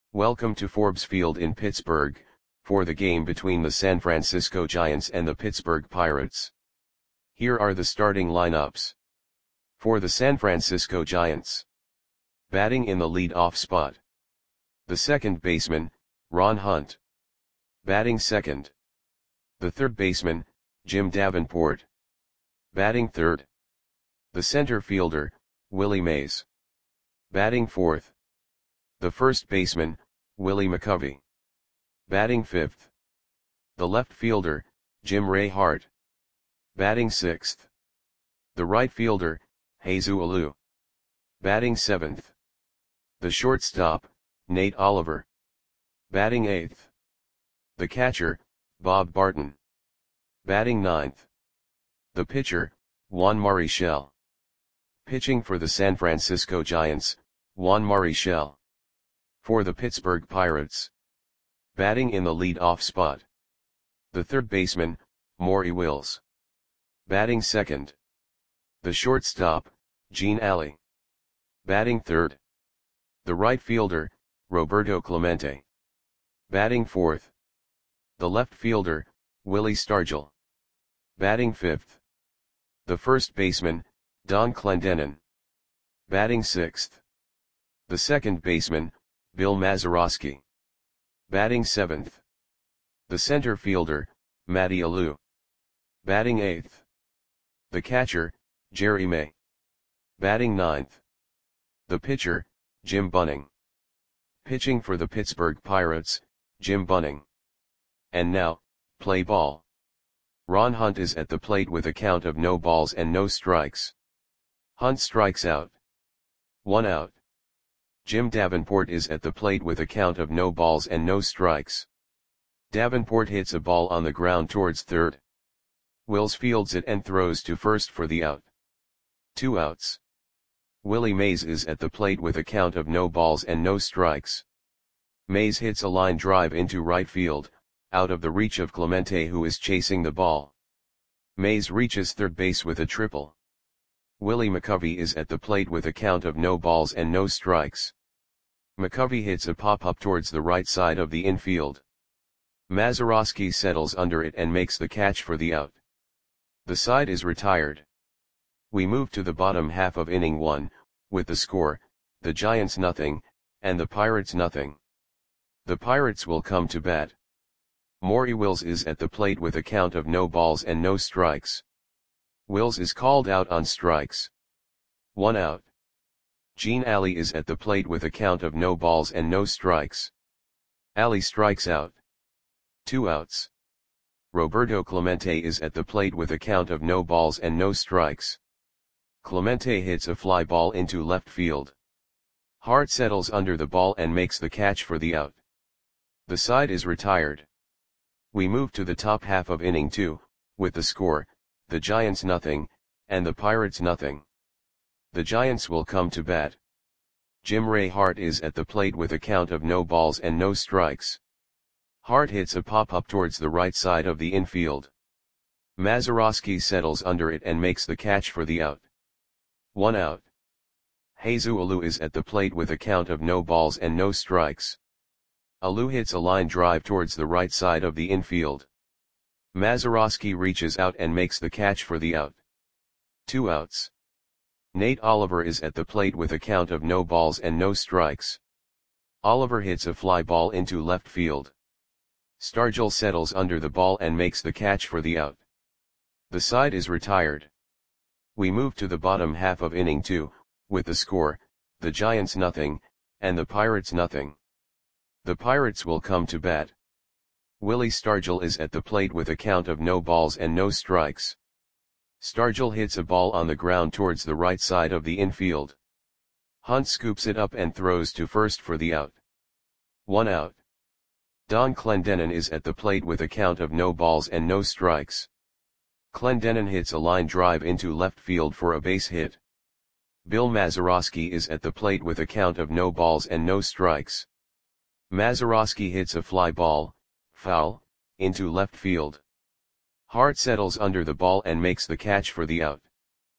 Welcome to Forbes Field in Pittsburgh, for the game between the San Francisco Giants and the Pittsburgh Pirates. Here are the starting lineups. For the San Francisco Giants. Batting in the lead-off spot. The second baseman, Ron Hunt. Batting second. The third baseman, Jim Davenport. Batting third. The center fielder, Willie Mays. Batting fourth. The first baseman, Willie McCovey. Batting fifth. The left fielder, Jim Ray Hart. Batting sixth. The right fielder, Jesus Alou. Batting seventh. The shortstop, Nate Oliver. Batting eighth. The catcher, Bob Barton. Batting ninth. The pitcher, Juan Marichal. Pitching for the San Francisco Giants, Juan Marichal. For the Pittsburgh Pirates. Batting in the lead-off spot. The third baseman, Maury Wills. Batting second. The shortstop, Gene Alley. Batting third. The right fielder, Roberto Clemente. Batting fourth. The left fielder, Willie Stargell. Batting fifth. The first baseman, Don Clendenon. Batting sixth. The second baseman, Bill Mazeroski. Batting seventh. The center fielder, Matty Alou. Batting eighth. The catcher, Jerry May. Batting ninth. The pitcher, Jim Bunning. Pitching for the Pittsburgh Pirates, Jim Bunning. And now, play ball. Ron Hunt is at the plate with a count of no balls and no strikes. Hunt strikes out. 1 out. Jim Davenport is at the plate with a count of no balls and no strikes. Davenport hits a ball on the ground towards third. Wills fields it and throws to first for the out. 2 outs. Willie Mays is at the plate with a count of no balls and no strikes. Mays hits a line drive into right field, out of the reach of Clemente, who is chasing the ball. Mays reaches third base with a triple. Willie McCovey is at the plate with a count of no balls and no strikes. McCovey hits a pop-up towards the right side of the infield. Mazeroski settles under it and makes the catch for the out. The side is retired. We move to the bottom half of inning 1, with the score, the Giants nothing, and the Pirates nothing. The Pirates will come to bat. Maury Wills is at the plate with a count of no balls and no strikes. Wills is called out on strikes. 1 out. Gene Alley is at the plate with a count of no balls and no strikes. Alley strikes out. 2 outs. Roberto Clemente is at the plate with a count of no balls and no strikes. Clemente hits a fly ball into left field. Hart settles under the ball and makes the catch for the out. The side is retired. We move to the top half of inning 2, with the score, the Giants nothing, and the Pirates nothing. The Giants will come to bat. Jim Ray Hart is at the plate with a count of no balls and no strikes. Hart hits a pop-up towards the right side of the infield. Mazeroski settles under it and makes the catch for the out. 1 out. Jesus Alou is at the plate with a count of no balls and no strikes. Alou hits a line drive towards the right side of the infield. Mazeroski reaches out and makes the catch for the out. 2 outs. Nate Oliver is at the plate with a count of no balls and no strikes. Oliver hits a fly ball into left field. Stargell settles under the ball and makes the catch for the out. The side is retired. We move to the bottom half of inning 2, with the score, the Giants nothing, and the Pirates nothing. The Pirates will come to bat. Willie Stargell is at the plate with a count of no balls and no strikes. Stargell hits a ball on the ground towards the right side of the infield. Hunt scoops it up and throws to first for the out. 1 out. Don Clendenon is at the plate with a count of no balls and no strikes. Clendenon hits a line drive into left field for a base hit. Bill Mazeroski is at the plate with a count of no balls and no strikes. Mazeroski hits a fly ball, foul, into left field. Hart settles under the ball and makes the catch for the out.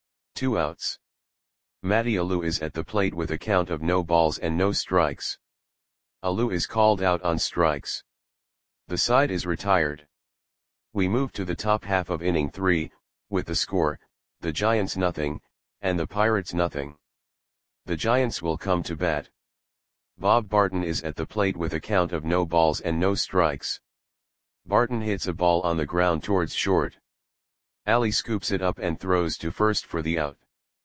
2 outs. Matty Alou is at the plate with a count of no balls and no strikes. Alou is called out on strikes. The side is retired. We move to the top half of inning 3, with the score, the Giants nothing, and the Pirates nothing. The Giants will come to bat. Bob Barton is at the plate with a count of no balls and no strikes. Barton hits a ball on the ground towards short. Ali scoops it up and throws to first for the out.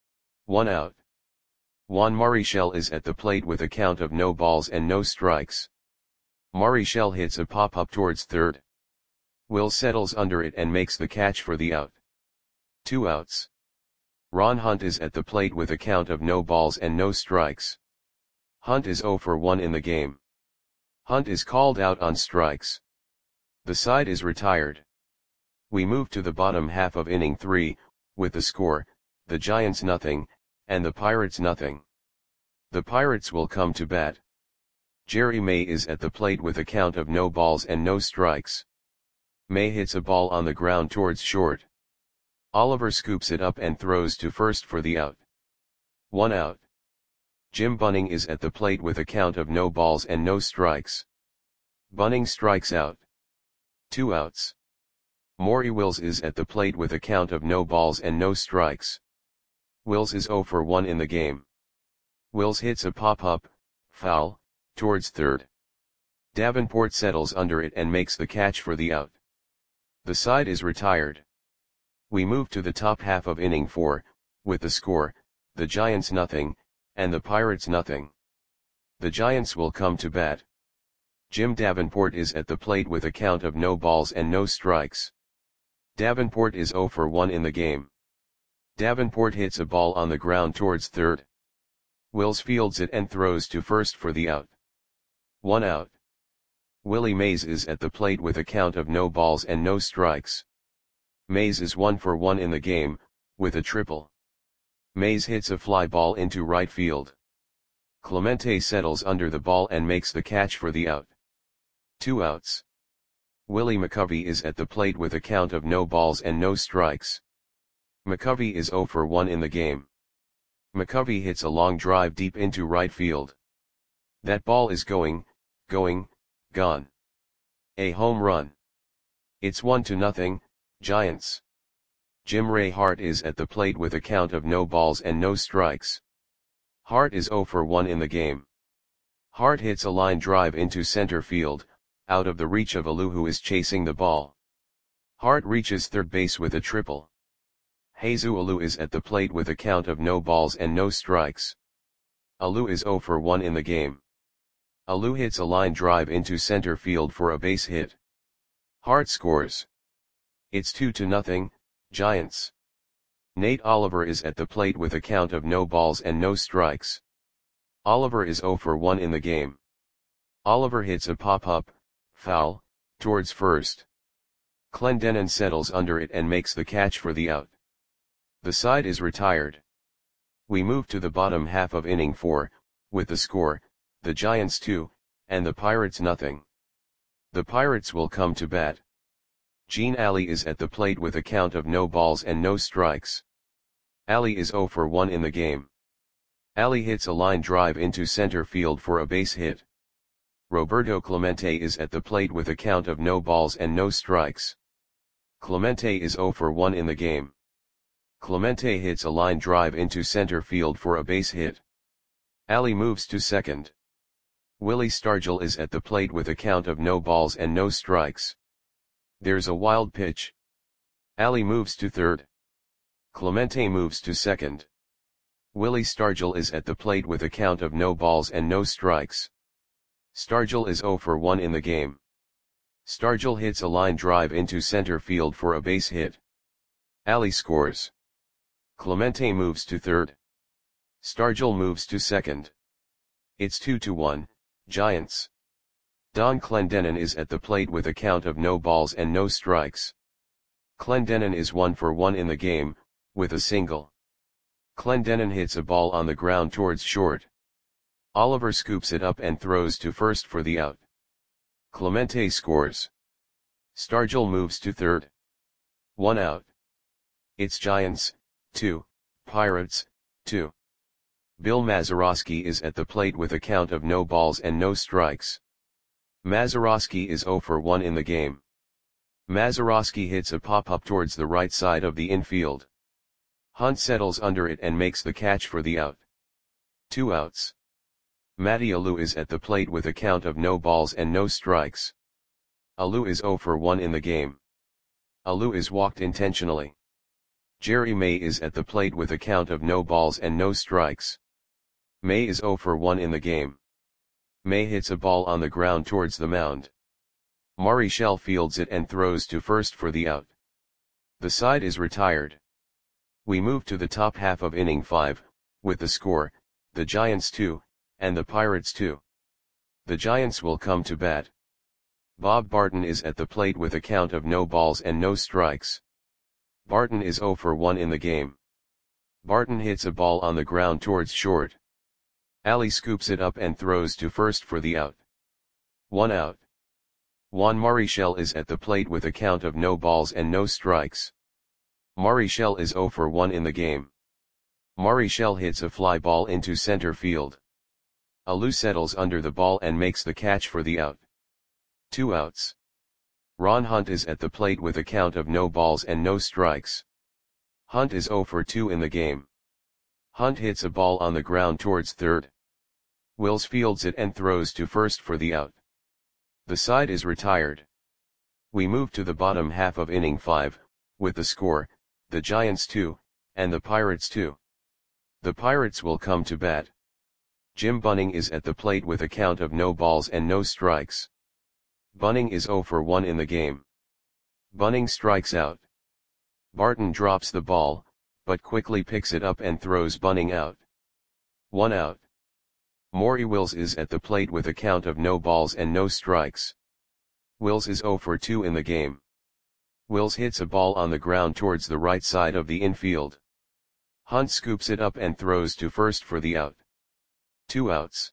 1 out. Juan Marichal is at the plate with a count of no balls and no strikes. Marichal hits a pop-up towards third. Will settles under it and makes the catch for the out. 2 outs. Ron Hunt is at the plate with a count of no balls and no strikes. Hunt is 0 for 1 in the game. Hunt is called out on strikes. The side is retired. We move to the bottom half of inning 3, with the score, the Giants nothing, and the Pirates nothing. The Pirates will come to bat. Jerry May is at the plate with a count of no balls and no strikes. May hits a ball on the ground towards short. Oliver scoops it up and throws to first for the out. 1 out. Jim Bunning is at the plate with a count of no balls and no strikes. Bunning strikes out. 2 outs. Maury Wills is at the plate with a count of no balls and no strikes. Wills is 0 for 1 in the game. Wills hits a pop-up, foul, towards third. Davenport settles under it and makes the catch for the out. The side is retired. We move to the top half of inning 4, with the score, the Giants nothing, and the Pirates nothing. The Giants will come to bat. Jim Davenport is at the plate with a count of no balls and no strikes. Davenport is 0 for 1 in the game. Davenport hits a ball on the ground towards third. Wills fields it and throws to first for the out. 1 out. Willie Mays is at the plate with a count of no balls and no strikes. Mays is 1 for 1 in the game, with a triple. Mays hits a fly ball into right field. Clemente settles under the ball and makes the catch for the out. 2 outs. Willie McCovey is at the plate with a count of no balls and no strikes. McCovey is 0 for 1 in the game. McCovey hits a long drive deep into right field. That ball is gone. A home run. It's 1-0, Giants. Jim Ray Hart is at the plate with a count of no balls and no strikes. Hart is 0 for 1 in the game. Hart hits a line drive into center field, out of the reach of Alou who is chasing the ball. Hart reaches third base with a triple. Jesus Alou is at the plate with a count of no balls and no strikes. Alou is 0 for 1 in the game. Alou hits a line drive into center field for a base hit. Hart scores. It's 2-0, Giants. Nate Oliver is at the plate with a count of no balls and no strikes. Oliver is 0 for 1 in the game. Oliver hits a pop-up, foul, towards first. Clendenon settles under it and makes the catch for the out. The side is retired. We move to the bottom half of inning 4, with the score, the Giants 2, and the Pirates nothing. The Pirates will come to bat. Gene Ali is at the plate with a count of no balls and no strikes. Ali is 0 for 1 in the game. Ali hits a line drive into center field for a base hit. Roberto Clemente is at the plate with a count of no balls and no strikes. Clemente is 0 for 1 in the game. Clemente hits a line drive into center field for a base hit. Ali moves to second. Willie Stargell is at the plate with a count of no balls and no strikes. There's a wild pitch. Ali moves to third. Clemente moves to second. Willie Stargell is at the plate with a count of no balls and no strikes. Stargell is 0 for 1 in the game. Stargell hits a line drive into center field for a base hit. Ali scores. Clemente moves to third. Stargell moves to second. It's 2-1, Giants. Don Clendenon is at the plate with a count of no balls and no strikes. Clendenon is 1 for 1 in the game, with a single. Clendenon hits a ball on the ground towards short. Oliver scoops it up and throws to first for the out. Clemente scores. Stargell moves to third. 1 out. It's Giants, 2, Pirates, 2. Bill Mazeroski is at the plate with a count of no balls and no strikes. Mazeroski is 0 for 1 in the game. Mazeroski hits a pop-up towards the right side of the infield. Hunt settles under it and makes the catch for the out. 2 outs. Matty Alou is at the plate with a count of no balls and no strikes. Alou is 0 for 1 in the game. Alou is walked intentionally. Jerry May is at the plate with a count of no balls and no strikes. May is 0 for 1 in the game. May hits a ball on the ground towards the mound. Marichal fields it and throws to first for the out. The side is retired. We move to the top half of inning 5, with the score, the Giants 2, and the Pirates 2. The Giants will come to bat. Bob Barton is at the plate with a count of no balls and no strikes. Barton is 0 for 1 in the game. Barton hits a ball on the ground towards short. Ali scoops it up and throws to first for the out. 1 out. Juan Marichal is at the plate with a count of no balls and no strikes. Marichal is 0 for 1 in the game. Marichal hits a fly ball into center field. Alou settles under the ball and makes the catch for the out. 2 outs. Ron Hunt is at the plate with a count of no balls and no strikes. Hunt is 0 for 2 in the game. Hunt hits a ball on the ground towards third. Wills fields it and throws to first for the out. The side is retired. We move to the bottom half of inning 5, with the score, the Giants 2, and the Pirates 2. The Pirates will come to bat. Jim Bunning is at the plate with a count of no balls and no strikes. Bunning is 0 for 1 in the game. Bunning strikes out. Barton drops the ball, but quickly picks it up and throws Bunning out. 1 out. Maury Wills is at the plate with a count of no balls and no strikes. Wills is 0 for 2 in the game. Wills hits a ball on the ground towards the right side of the infield. Hunt scoops it up and throws to first for the out. 2 outs.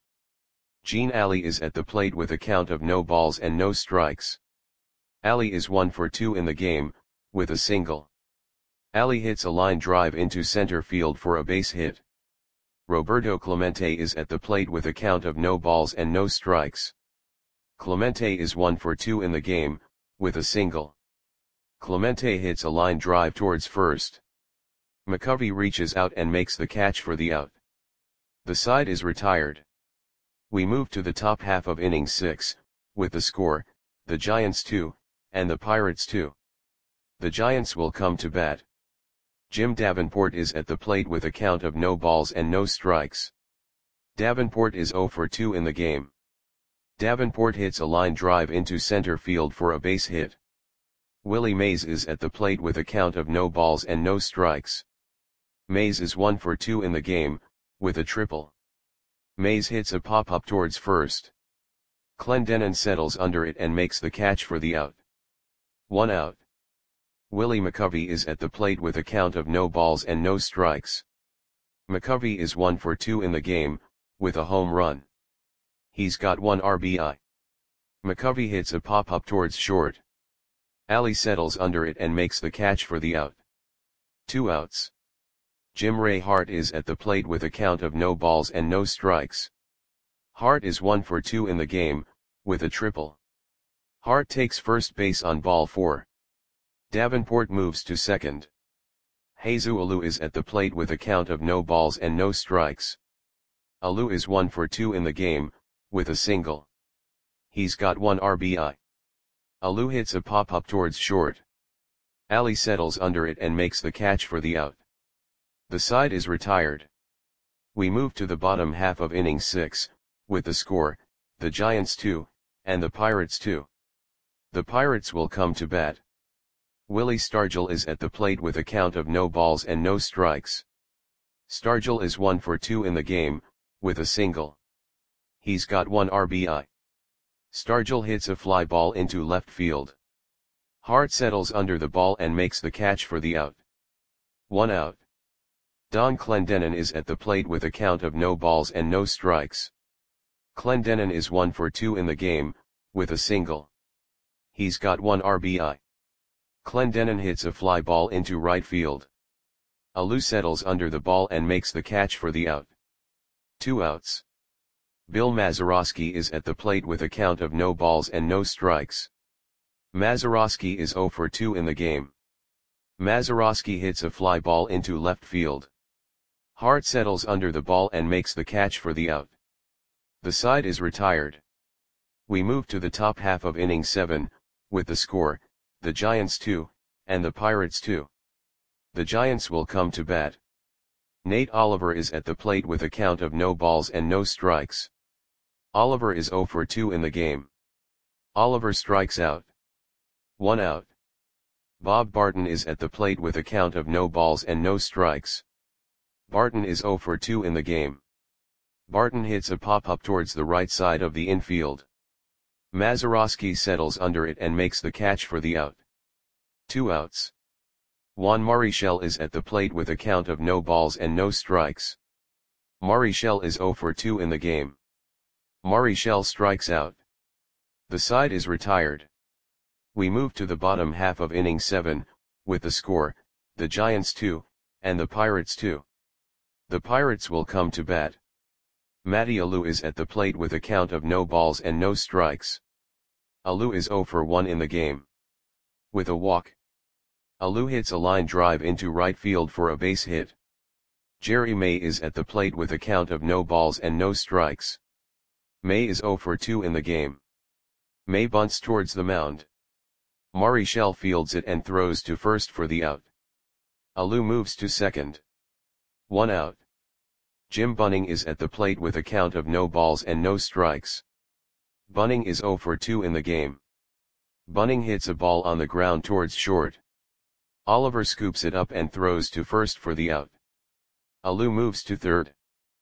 Gene Ali is at the plate with a count of no balls and no strikes. Ali is 1 for 2 in the game, with a single. Ali hits a line drive into center field for a base hit. Roberto Clemente is at the plate with a count of no balls and no strikes. Clemente is 1 for 2 in the game, with a single. Clemente hits a line drive towards first. McCovey reaches out and makes the catch for the out. The side is retired. We move to the top half of inning 6, with the score, the Giants 2, and the Pirates 2. The Giants will come to bat. Jim Davenport is at the plate with a count of no balls and no strikes. Davenport is 0 for 2 in the game. Davenport hits a line drive into center field for a base hit. Willie Mays is at the plate with a count of no balls and no strikes. Mays is 1 for 2 in the game, with a triple. Mays hits a pop-up towards first. Clendenon settles under it and makes the catch for the out. 1 out. Willie McCovey is at the plate with a count of no balls and no strikes. McCovey is 1 for 2 in the game, with a home run. He's got 1 RBI. McCovey hits a pop-up towards short. Ali settles under it and makes the catch for the out. 2 outs. Jim Ray Hart is at the plate with a count of no balls and no strikes. Hart is 1 for 2 in the game, with a triple. Hart takes first base on ball 4. Davenport moves to second. Jesus Alou is at the plate with a count of no balls and no strikes. Alou is 1 for 2 in the game, with a single. He's got 1 RBI. Alou hits a pop-up towards short. Ali settles under it and makes the catch for the out. The side is retired. We move to the bottom half of inning 6, with the score, the Giants 2, and the Pirates 2. The Pirates will come to bat. Willie Stargell is at the plate with a count of no balls and no strikes. Stargell is 1 for 2 in the game, with a single. He's got 1 RBI. Stargell hits a fly ball into left field. Hart settles under the ball and makes the catch for the out. 1 out. Don Clendenon is at the plate with a count of no balls and no strikes. Clendenon is 1 for 2 in the game, with a single. He's got 1 RBI. Clendenon hits a fly ball into right field. Alou settles under the ball and makes the catch for the out. 2 outs. Bill Mazeroski is at the plate with a count of no balls and no strikes. Mazeroski is 0 for 2 in the game. Mazeroski hits a fly ball into left field. Hart settles under the ball and makes the catch for the out. The side is retired. We move to the top half of inning 7, with the score, the Giants 2, and the Pirates 2. The Giants will come to bat. Nate Oliver is at the plate with a count of no balls and no strikes. Oliver is 0 for 2 in the game. Oliver strikes out. 1 out. Bob Barton is at the plate with a count of no balls and no strikes. Barton is 0 for 2 in the game. Barton hits a pop-up towards the right side of the infield. Mazeroski settles under it and makes the catch for the out. 2 outs. Juan Marichal is at the plate with a count of no balls and no strikes. Marichal is 0 for 2 in the game. Marichal strikes out. The side is retired. We move to the bottom half of inning 7, with the score, the Giants 2, and the Pirates 2. The Pirates will come to bat. Matty Alou is at the plate with a count of no balls and no strikes. Alou is 0 for 1 in the game. With a walk. Alou hits a line drive into right field for a base hit. Jerry May is at the plate with a count of no balls and no strikes. May is 0 for 2 in the game. May bunts towards the mound. Marichal fields it and throws to first for the out. Alou moves to second. 1 out. Jim Bunning is at the plate with a count of no balls and no strikes. Bunning is 0 for 2 in the game. Bunning hits a ball on the ground towards short. Oliver scoops it up and throws to first for the out. Alou moves to third.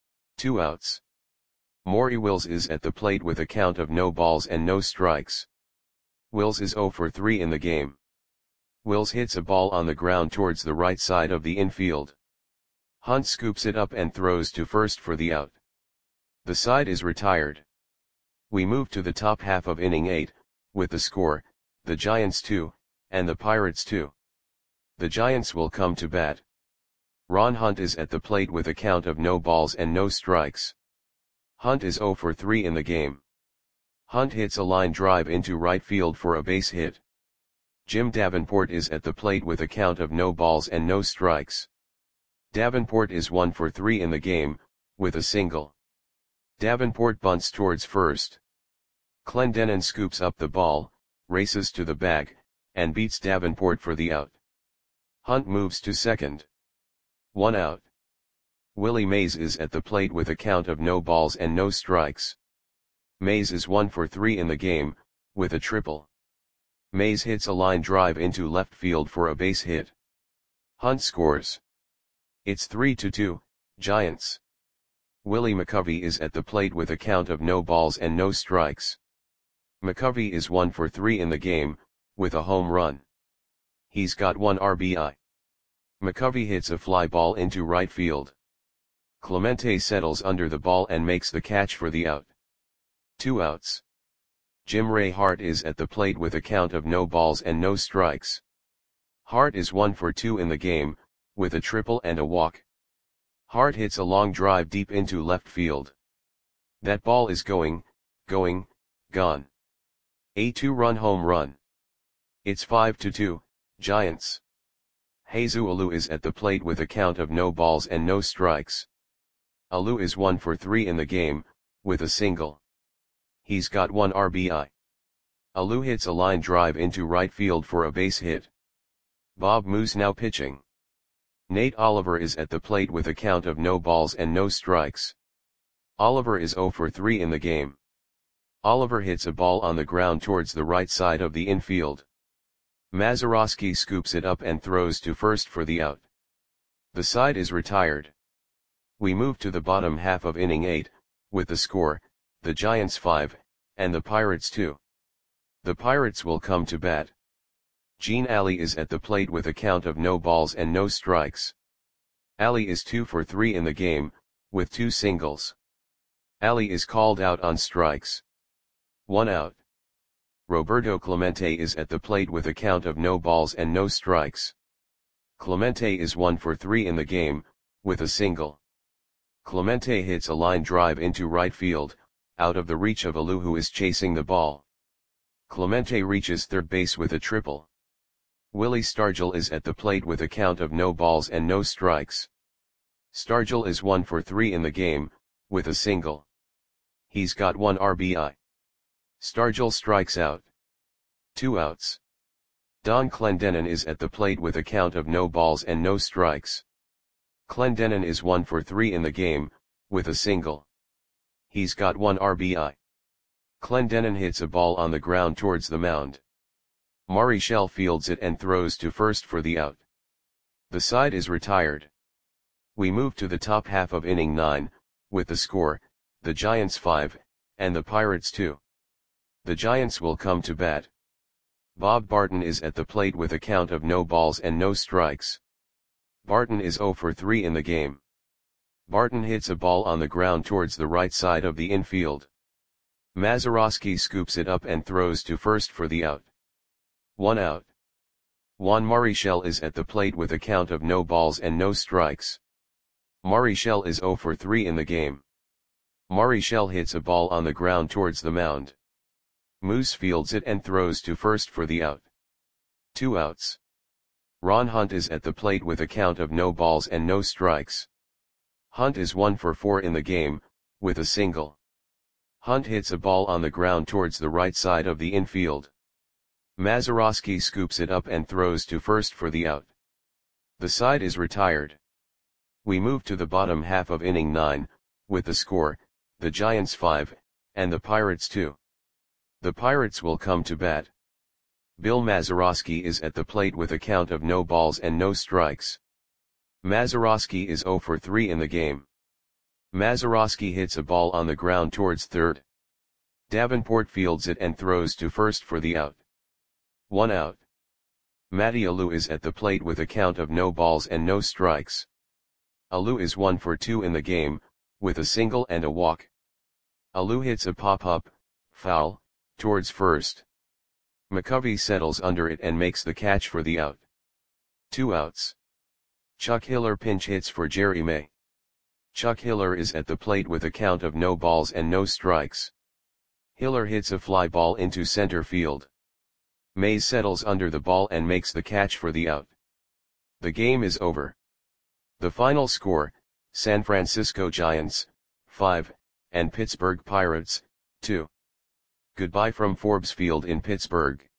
2 outs. Maury Wills is at the plate with a count of no balls and no strikes. Wills is 0 for 3 in the game. Wills hits a ball on the ground towards the right side of the infield. Hunt scoops it up and throws to first for the out. The side is retired. We move to the top half of inning 8, with the score, the Giants 2, and the Pirates 2. The Giants will come to bat. Ron Hunt is at the plate with a count of no balls and no strikes. Hunt is 0 for 3 in the game. Hunt hits a line drive into right field for a base hit. Jim Davenport is at the plate with a count of no balls and no strikes. Davenport is 1 for 3 in the game, with a single. Davenport bunts towards first. Clendenon scoops up the ball, races to the bag, and beats Davenport for the out. Hunt moves to second. 1 out. Willie Mays is at the plate with a count of no balls and no strikes. Mays is 1 for 3 in the game, with a triple. Mays hits a line drive into left field for a base hit. Hunt scores. It's 3-2, Giants. Willie McCovey is at the plate with a count of no balls and no strikes. McCovey is 1 for 3 in the game, with a home run. He's got 1 RBI. McCovey hits a fly ball into right field. Clemente settles under the ball and makes the catch for the out. 2 outs. Jim Ray Hart is at the plate with a count of no balls and no strikes. Hart is 1 for 2 in the game, with a triple and a walk. Hart hits a long drive deep into left field. That ball is gone. A 2-run home run. It's 5-2, Giants. Jesus Alou is at the plate with a count of no balls and no strikes. Alou is 1 for 3 in the game, with a single. He's got 1 RBI. Alou hits a line drive into right field for a base hit. Bob Moose now pitching. Nate Oliver is at the plate with a count of no balls and no strikes. Oliver is 0 for 3 in the game. Oliver hits a ball on the ground towards the right side of the infield. Mazeroski scoops it up and throws to first for the out. The side is retired. We move to the bottom half of inning 8, with the score, the Giants 5, and the Pirates 2. The Pirates will come to bat. Gene Alley is at the plate with a count of no balls and no strikes. Alley is 2 for 3 in the game, with 2 singles. Alley is called out on strikes. 1 out. Roberto Clemente is at the plate with a count of no balls and no strikes. Clemente is 1 for 3 in the game, with a single. Clemente hits a line drive into right field, out of the reach of Alou, who is chasing the ball. Clemente reaches third base with a triple. Willie Stargell is at the plate with a count of no balls and no strikes. Stargell is 1 for 3 in the game, with a single. He's got 1 RBI. Stargell strikes out. 2 outs. Don Clendenon is at the plate with a count of no balls and no strikes. Clendenon is 1 for 3 in the game, with a single. He's got 1 RBI. Clendenon hits a ball on the ground towards the mound. Marichal fields it and throws to first for the out. The side is retired. We move to the top half of inning 9, with the score, the Giants 5, and the Pirates 2. The Giants will come to bat. Bob Barton is at the plate with a count of no balls and no strikes. Barton is 0 for 3 in the game. Barton hits a ball on the ground towards the right side of the infield. Mazeroski scoops it up and throws to first for the out. 1 out. Juan Marichal is at the plate with a count of no balls and no strikes. Marichal is 0 for 3 in the game. Marichal hits a ball on the ground towards the mound. Moose fields it and throws to first for the out. 2 outs. Ron Hunt is at the plate with a count of no balls and no strikes. Hunt is 1 for 4 in the game, with a single. Hunt hits a ball on the ground towards the right side of the infield. Mazeroski scoops it up and throws to first for the out. The side is retired. We move to the bottom half of inning 9, with the score, the Giants 5, and the Pirates 2. The Pirates will come to bat. Bill Mazeroski is at the plate with a count of no balls and no strikes. Mazeroski is 0 for 3 in the game. Mazeroski hits a ball on the ground towards third. Davenport fields it and throws to first for the out. 1 out. Matty Alou is at the plate with a count of no balls and no strikes. Alou is 1 for 2 in the game, with a single and a walk. Alou hits a pop-up, foul, towards first. McCovey settles under it and makes the catch for the out. 2 outs. Chuck Hiller pinch hits for Jerry May. Chuck Hiller is at the plate with a count of no balls and no strikes. Hiller hits a fly ball into center field. May settles under the ball and makes the catch for the out. The game is over. The final score, San Francisco Giants, 5, and Pittsburgh Pirates, 2. Goodbye from Forbes Field in Pittsburgh.